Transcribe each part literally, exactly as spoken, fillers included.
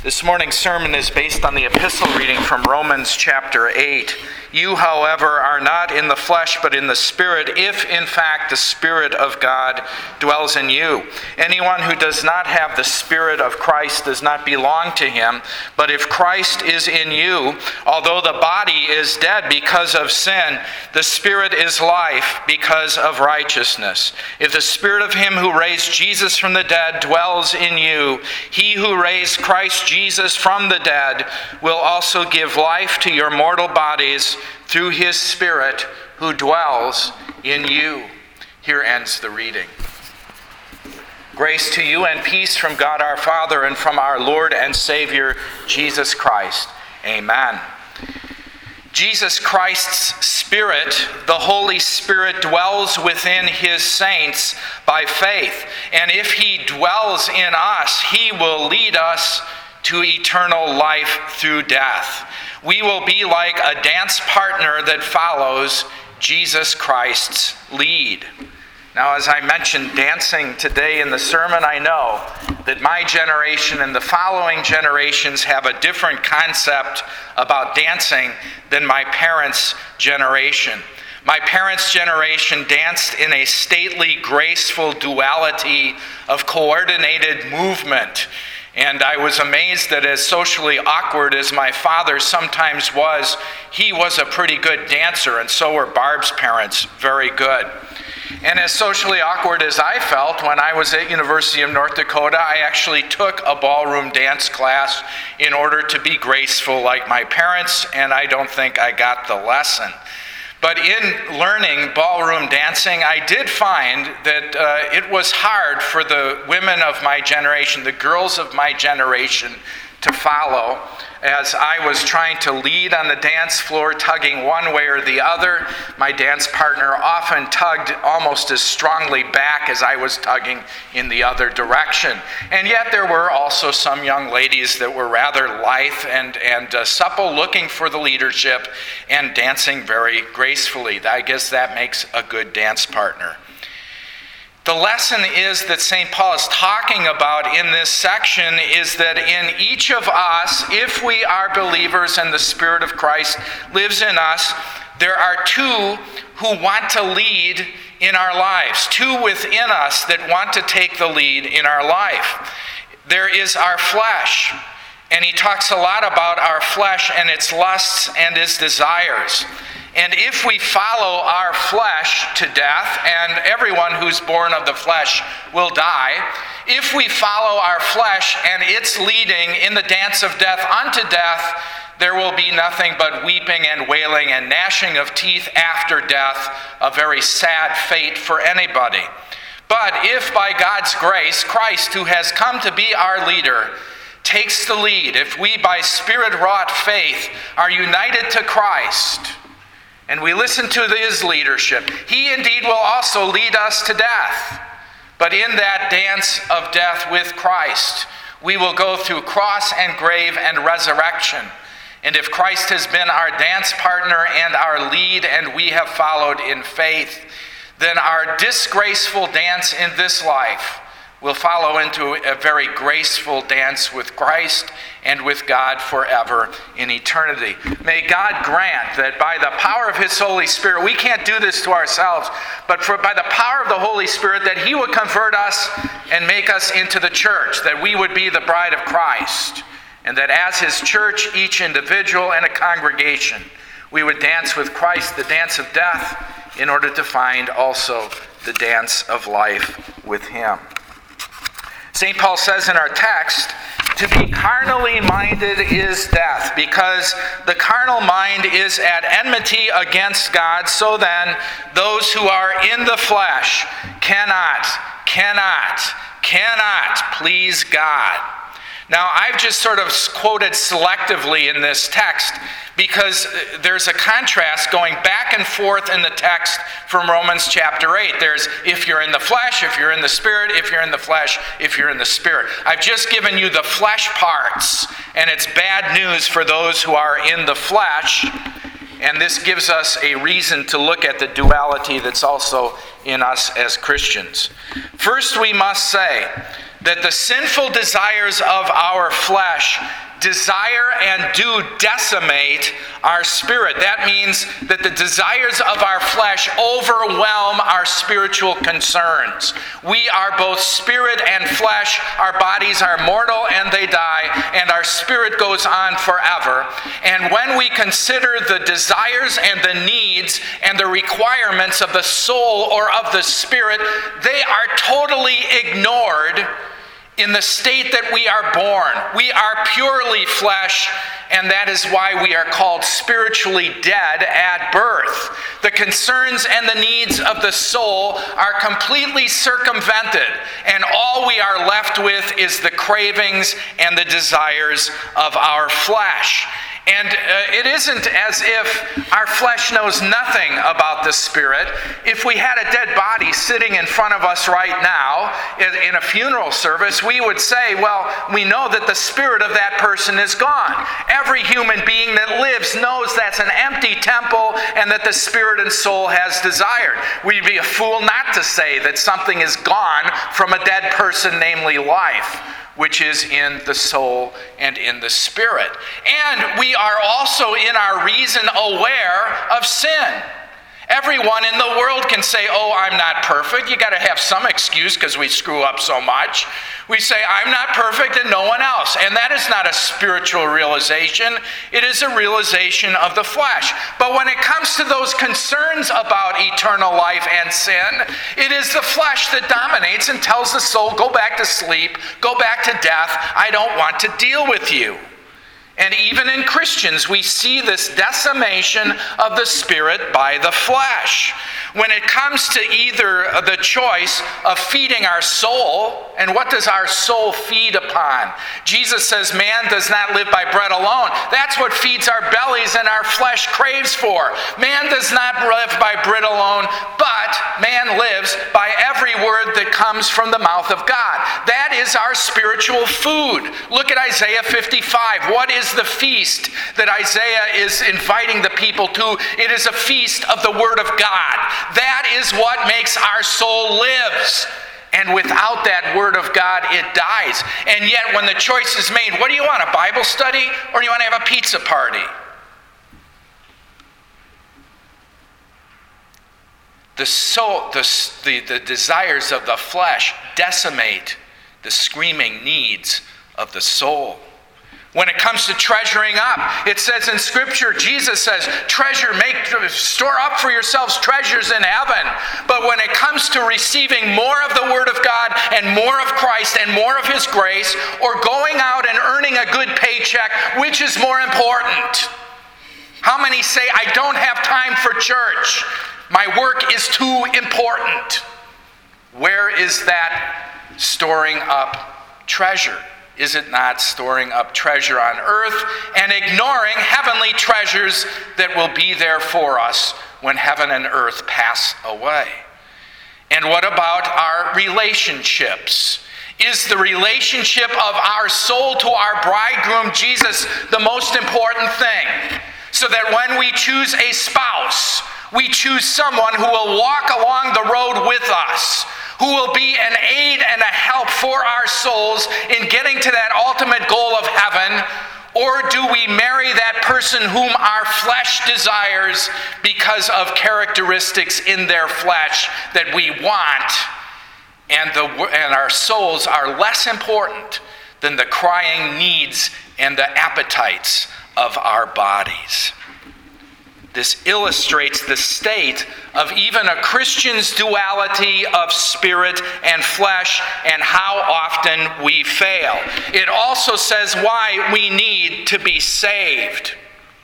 This morning's sermon is based on the epistle reading from Romans chapter eight. You, however, are not in the flesh, but in the Spirit, if in fact the Spirit of God dwells in you. Anyone who does not have the Spirit of Christ does not belong to him. But if Christ is in you, although the body is dead because of sin, the Spirit is life because of righteousness. If the Spirit of him who raised Jesus from the dead dwells in you, he who raised Christ Jesus from the dead will also give life to your mortal bodies through his Spirit who dwells in you. Here ends the reading. Grace to you and peace from God our Father and from our Lord and Savior, Jesus Christ. Amen. Jesus Christ's Spirit, the Holy Spirit, dwells within his saints by faith. And if he dwells in us, he will lead us to eternal life through death. We will be like a dance partner that follows Jesus Christ's lead. Now, as I mentioned dancing today in the sermon, I know that my generation and the following generations have a different concept about dancing than my parents' generation. My parents' generation danced in a stately, graceful duality of coordinated movement. And I was amazed that as socially awkward as my father sometimes was, he was a pretty good dancer, and so were Barb's parents, very good. And as socially awkward as I felt when I was at University of North Dakota, I actually took a ballroom dance class in order to be graceful like my parents, and I don't think I got the lesson. But in learning ballroom dancing, I did find that uh, it was hard for the women of my generation, the girls of my generation, to follow, as I was trying to lead on the dance floor, tugging one way or the other. My dance partner often tugged almost as strongly back as I was tugging in the other direction. And yet there were also some young ladies that were rather lithe and, and uh, supple, looking for the leadership and dancing very gracefully. I guess that makes a good dance partner. The lesson is that Saint Paul is talking about in this section is that in each of us, if we are believers and the Spirit of Christ lives in us, there are two who want to lead in our lives, two within us that want to take the lead in our life. There is our flesh, and he talks a lot about our flesh and its lusts and its desires. And if we follow our flesh to death, and everyone who's born of the flesh will die, if we follow our flesh and its leading in the dance of death unto death, there will be nothing but weeping and wailing and gnashing of teeth after death, a very sad fate for anybody. But if by God's grace, Christ, who has come to be our leader, takes the lead, if we by Spirit-wrought faith are united to Christ, and we listen to his leadership, he indeed will also lead us to death. But in that dance of death with Christ, we will go through cross and grave and resurrection. And if Christ has been our dance partner and our lead, and we have followed in faith, then our disgraceful dance in this life will follow into a very graceful dance with Christ and with God forever in eternity. May God grant that by the power of his Holy Spirit, we can't do this to ourselves, but for, by the power of the Holy Spirit, that he would convert us and make us into the church, that we would be the bride of Christ, and that as his church, each individual and a congregation, we would dance with Christ the dance of death in order to find also the dance of life with him. Saint Paul says in our text, to be carnally minded is death, because the carnal mind is at enmity against God. So then, those who are in the flesh cannot, cannot, cannot please God. Now, I've just sort of quoted selectively in this text because there's a contrast going back and forth in the text from Romans chapter eight. There's if you're in the flesh, if you're in the spirit, if you're in the flesh, if you're in the spirit. I've just given you the flesh parts, and it's bad news for those who are in the flesh. And this gives us a reason to look at the duality that's also in us as Christians. First, we must say that the sinful desires of our flesh desire and do decimate our spirit. That means that the desires of our flesh overwhelm our spiritual concerns. We are both spirit and flesh. Our bodies are mortal and they die, and our spirit goes on forever. And when we consider the desires and the needs and the requirements of the soul or of the spirit, they are totally ignored in the state that we are born. We are purely flesh, and that is why we are called spiritually dead at birth. The concerns and the needs of the soul are completely circumvented, and all we are left with is the cravings and the desires of our flesh. And uh, it isn't as if our flesh knows nothing about the Spirit. If we had a dead body sitting in front of us right now in, in a funeral service, we would say, well, we know that the spirit of that person is gone. Every human being that lives knows that's an empty temple and that the spirit and soul has desired. We'd be a fool not to say that something is gone from a dead person, namely life, which is in the soul and in the spirit. And we are also in our reason aware of sin. Everyone in the world can say, oh, I'm not perfect. You got to have some excuse because we screw up so much. We say, I'm not perfect and no one else. And that is not a spiritual realization. It is a realization of the flesh. But when it comes to those concerns about eternal life and sin, it is the flesh that dominates and tells the soul, go back to sleep, go back to death. I don't want to deal with you. And even in Christians, we see this decimation of the spirit by the flesh. When it comes to either the choice of feeding our soul, and what does our soul feed upon? Jesus says man does not live by bread alone. That's what feeds our bellies and our flesh craves for. Man does not live by bread alone, but man lives by every word that comes from the mouth of God. That is our spiritual food. Look at Isaiah fifty-five. What is the feast that Isaiah is inviting the people to? It is a feast of the Word of God. That is what makes our soul lives. And without that Word of God, it dies. And yet when the choice is made, what do you want, a Bible study or do you want to have a pizza party? The soul, the, the, the desires of the flesh decimate the screaming needs of the soul. When it comes to treasuring up, it says in Scripture, Jesus says, treasure, make, store up for yourselves treasures in heaven. But when it comes to receiving more of the Word of God and more of Christ and more of His grace, or going out and earning a good paycheck, which is more important? How many say, I don't have time for church. My work is too important. Where is that storing up treasure? Is it not storing up treasure on earth and ignoring heavenly treasures that will be there for us when heaven and earth pass away? And what about our relationships? Is the relationship of our soul to our bridegroom, Jesus, the most important thing? So that when we choose a spouse, we choose someone who will walk along the road with us, who will be an aid and a help for our souls in getting to that ultimate goal of heaven? Or do we marry that person whom our flesh desires because of characteristics in their flesh that we want, and, the, and our souls are less important than the crying needs and the appetites of our bodies? This illustrates the state of even a Christian's duality of spirit and flesh and how often we fail. It also says why we need to be saved.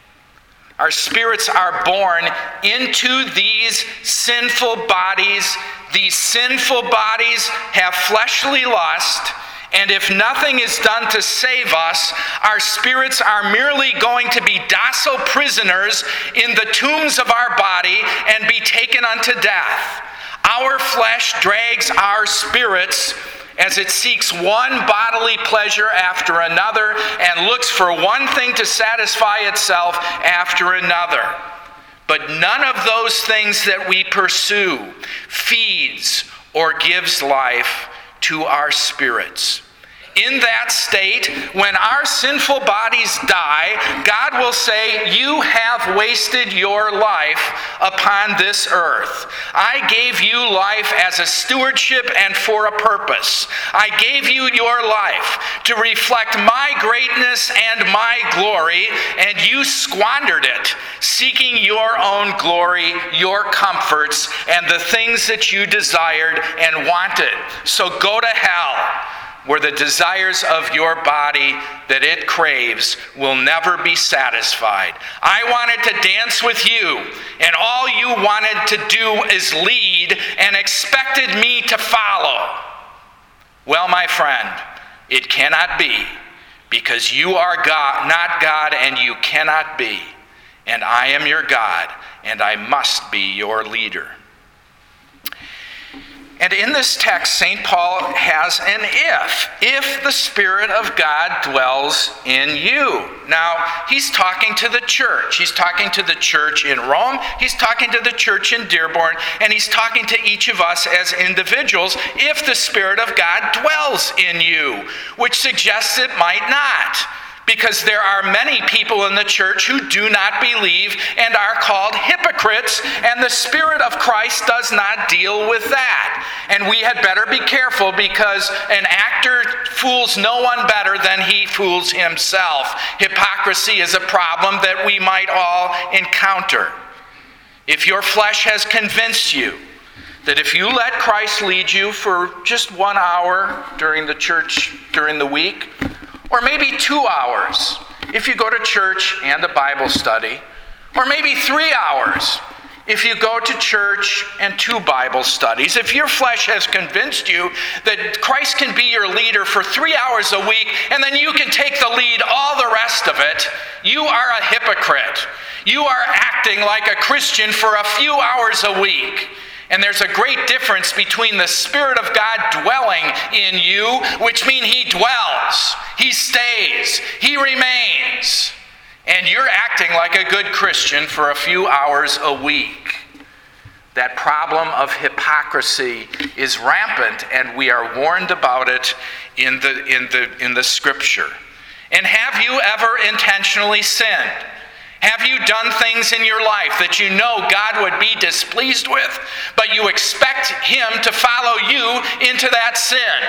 Our spirits are born into these sinful bodies. These sinful bodies have fleshly lust. And if nothing is done to save us, our spirits are merely going to be docile prisoners in the tombs of our body and be taken unto death. Our flesh drags our spirits as it seeks one bodily pleasure after another and looks for one thing to satisfy itself after another. But none of those things that we pursue feeds or gives life to our spirits. In that state, when our sinful bodies die, God will say, you have wasted your life upon this earth. I gave you life as a stewardship and for a purpose. I gave you your life to reflect my greatness and my glory, and you squandered it, seeking your own glory, your comforts, and the things that you desired and wanted. So go to hell, where the desires of your body that it craves will never be satisfied. I wanted to dance with you, and all you wanted to do is lead and expected me to follow. Well, my friend, it cannot be, because you are God, not God, and you cannot be. And I am your God, and I must be your leader. And in this text, Saint Paul has an if. If the Spirit of God dwells in you. Now, he's talking to the church. He's talking to the church in Rome. He's talking to the church in Dearborn. And he's talking to each of us as individuals. If the Spirit of God dwells in you, which suggests it might not. Because there are many people in the church who do not believe and are called hypocrites, and the Spirit of Christ does not deal with that. And we had better be careful, because an actor fools no one better than he fools himself. Hypocrisy is a problem that we might all encounter. If your flesh has convinced you that if you let Christ lead you for just one hour during the church, during the week, or maybe two hours if you go to church and a Bible study, or maybe three hours if you go to church and two Bible studies. If your flesh has convinced you that Christ can be your leader for three hours a week, and then you can take the lead all the rest of it, you are a hypocrite. You are acting like a Christian for a few hours a week. And there's a great difference between the Spirit of God dwelling in you, which means he dwells, he stays, he remains, and you're acting like a good Christian for a few hours a week. That problem of hypocrisy is rampant, and we are warned about it in the, in the, in the Scripture. And have you ever intentionally sinned? Have you done things in your life that you know God would be displeased with, but you expect him to follow you into that sin?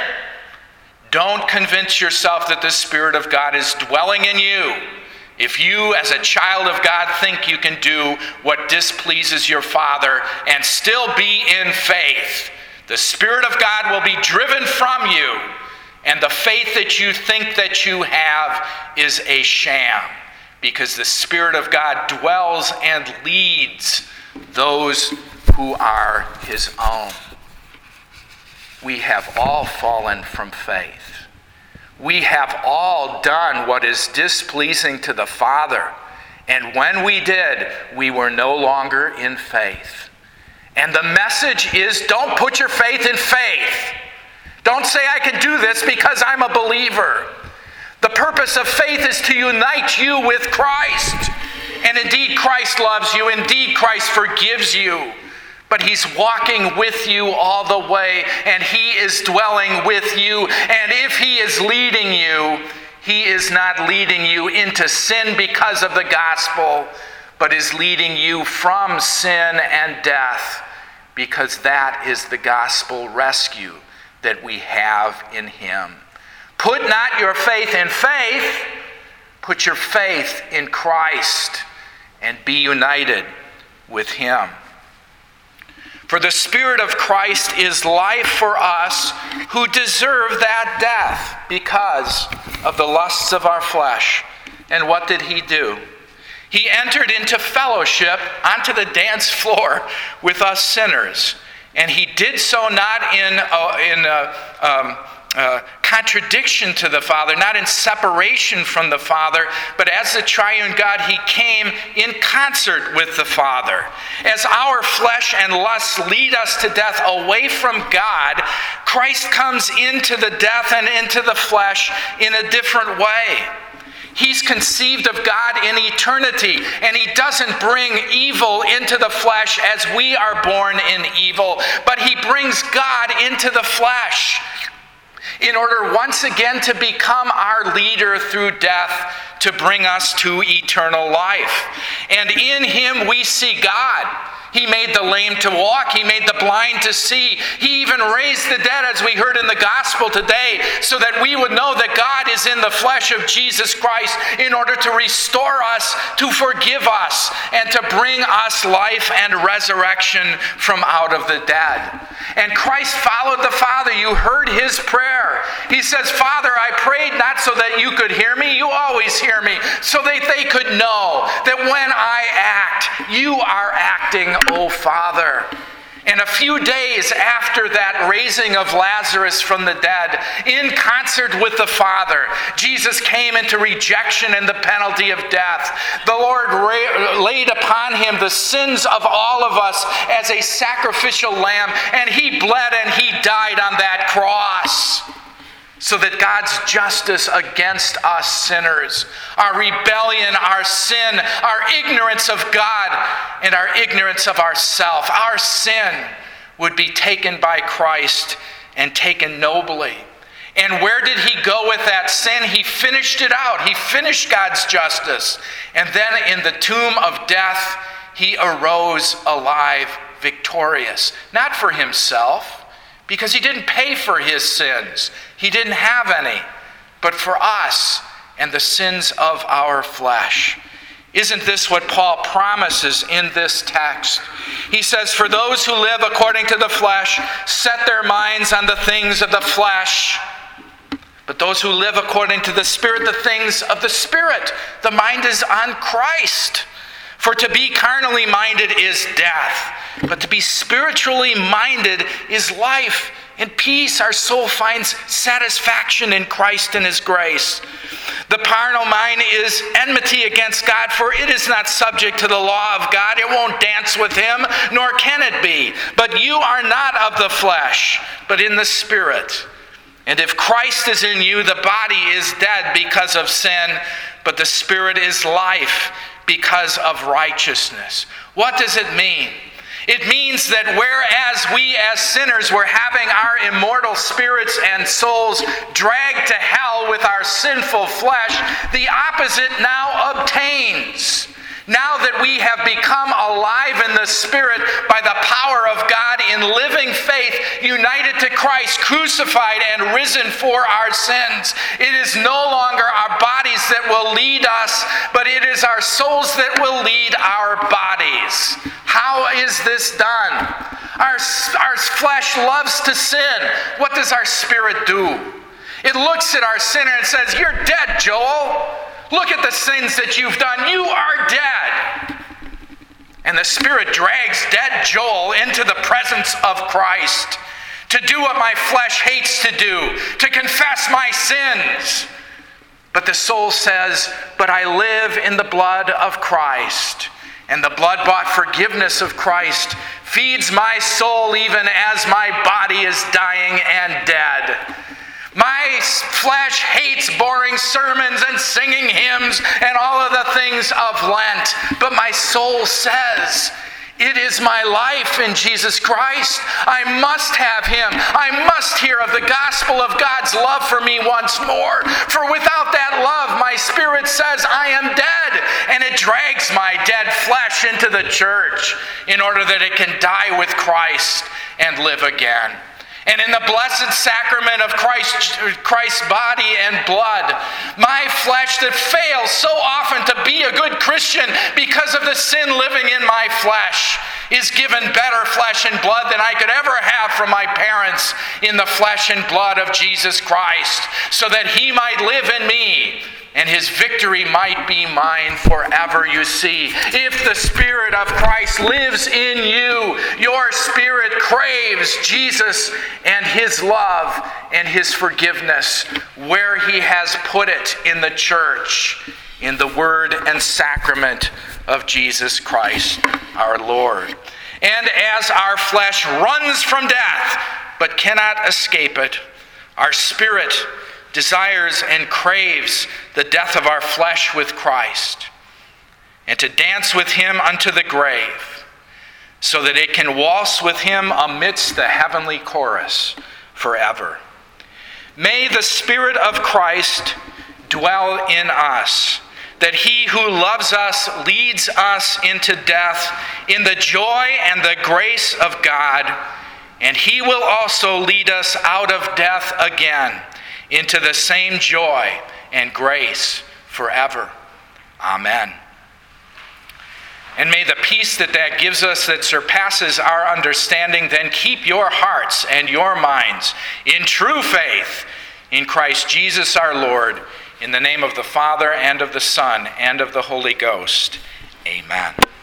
Don't convince yourself that the Spirit of God is dwelling in you. If you, as a child of God, think you can do what displeases your Father and still be in faith, the Spirit of God will be driven from you, and the faith that you think that you have is a sham. Because the Spirit of God dwells and leads those who are his own. We have all fallen from faith. We have all done what is displeasing to the Father. And when we did, we were no longer in faith. And the message is, don't put your faith in faith. Don't say, I can do this because I'm a believer. The purpose of faith is to unite you with Christ. And indeed, Christ loves you. Indeed, Christ forgives you. But he's walking with you all the way, and he is dwelling with you. And if he is leading you, he is not leading you into sin because of the gospel, but is leading you from sin and death, because that is the gospel rescue that we have in him. Put not your faith in faith, put your faith in Christ and be united with him. For the Spirit of Christ is life for us who deserve that death because of the lusts of our flesh. And what did he do? He entered into fellowship, onto the dance floor with us sinners. And he did so not in uh, in uh, um, Uh, contradiction to the Father, not in separation from the Father, but as the triune God, he came in concert with the Father. As our flesh and lusts lead us to death away from God, Christ comes into the death and into the flesh in a different way. He's conceived of God in eternity, and he doesn't bring evil into the flesh as we are born in evil, but he brings God into the flesh. in order once again to become our leader through death to bring us to eternal life. And in him we see God. He made the lame to walk. He made the blind to see. He even raised the dead, as we heard in the gospel today, so that we would know that God is in the flesh of Jesus Christ in order to restore us, to forgive us, and to bring us life and resurrection from out of the dead. And Christ followed the Father. You heard his prayer. He says, Father, I prayed not so that you could hear me. You always hear me. So that they could know that when I act, you are acting, O Father. And a few days after that raising of Lazarus from the dead, in concert with the Father, Jesus came into rejection and the penalty of death. The Lord ra- laid upon him the sins of all of us as a sacrificial lamb, and he bled and he died on that cross, so that God's justice against us sinners, our rebellion, our sin, our ignorance of God, and our ignorance of ourself, our sin would be taken by Christ and taken nobly. And where did he go with that sin? He finished it out. He finished God's justice. And then in the tomb of death, he arose alive, victorious. Not for himself, because he didn't pay for his sins. He didn't have any, but for us and the sins of our flesh. Isn't this what Paul promises in this text? He says, for those who live according to the flesh set their minds on the things of the flesh, but those who live according to the Spirit, the things of the Spirit. The mind is on Christ. For to be carnally minded is death, but to be spiritually minded is life and peace. Our soul finds satisfaction in Christ and his grace. The carnal mind is enmity against God, for it is not subject to the law of God. It won't dance with him, nor can it be. But you are not of the flesh, but in the Spirit. And if Christ is in you, the body is dead because of sin, but the Spirit is life because of righteousness. What does it mean? It means that whereas we as sinners were having our immortal spirits and souls dragged to hell with our sinful flesh, the opposite now obtains. Now that we have become alive in the Spirit by the power of God in living faith, united to Christ, crucified and risen for our sins, it is no longer our bodies that will lead us, but it is our souls that will lead our bodies. How is this done? Our, our flesh loves to sin. What does our spirit do? It looks at our sinner and says, "You're dead, Joel. Look at the sins that you've done. You are dead." And the Spirit drags dead Joel into the presence of Christ to do what my flesh hates to do, to confess my sins. But the soul says, "But I live in the blood of Christ, and the blood-bought forgiveness of Christ feeds my soul even as my body is dying and dead." My flesh hates boring sermons and singing hymns and all of the things of Lent. But my soul says, it is my life in Jesus Christ. I must have him. I must hear of the gospel of God's love for me once more. For without that love, my spirit says, I am dead. And it drags my dead flesh into the church in order that it can die with Christ and live again. And in the blessed sacrament of Christ, Christ's body and blood, my flesh that fails so often to be a good Christian because of the sin living in my flesh is given better flesh and blood than I could ever have from my parents in the flesh and blood of Jesus Christ, so that he might live in me and his victory might be mine forever. You see, if the Spirit of Christ lives in you, your spirit craves Jesus and his love and his forgiveness where he has put it in the church, in the word and sacrament of Jesus Christ our Lord. And as our flesh runs from death but cannot escape it, our spirit desires and craves the death of our flesh with Christ, and to dance with him unto the grave, so that it can waltz with him amidst the heavenly chorus forever. May the Spirit of Christ dwell in us, that he who loves us leads us into death in the joy and the grace of God, and he will also lead us out of death again into the same joy and grace forever. Amen. And may the peace that that gives us that surpasses our understanding then keep your hearts and your minds in true faith in Christ Jesus our Lord, in the name of the Father and of the Son and of the Holy Ghost. Amen.